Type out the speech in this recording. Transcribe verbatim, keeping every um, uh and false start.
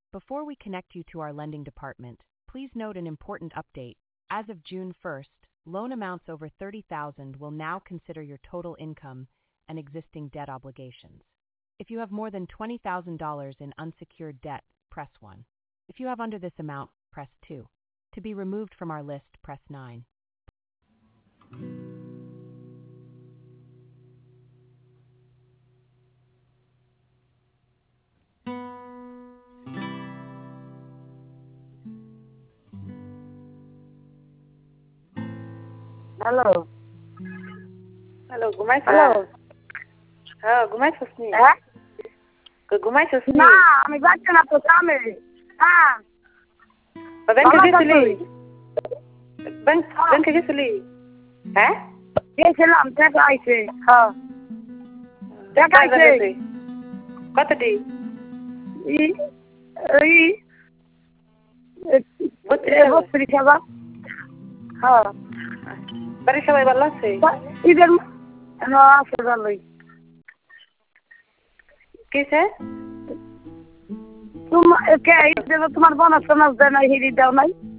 Before we connect you to our lending department, please note an important update. As of June first, loan amounts over thirty thousand dollars will now consider your total income and existing debt obligations. If you have more than twenty thousand dollars in unsecured debt, press one. If you have under this amount, press two. To be removed from our list, press nine. Hello hello ঘুমাইছ hello হ্যাঁ ঘুমাইছস নি হ্যাঁ ঘুমাইছস নি না আমি যাচ্ছি না তো কামে হ্যাঁ ব্যাংকে বাবা গেছিলি কই? ব্যাংক ব্যাংকে গেছিলি হ্যাঁ গেছিলাম টাকা আইছে হ্যাঁ টাকা কয় আইছে গেছে? কতটি ই এই বত্রিশ হাজার। বত্রিশ হাজার হ্যাঁ বাড়ির সবাই ভালো আছে ঈদের না আছে ভালোই কিসে তোমার কে ঈদের তোমার বোনাস টোনাস দেয় নাই হিরি দাও নাই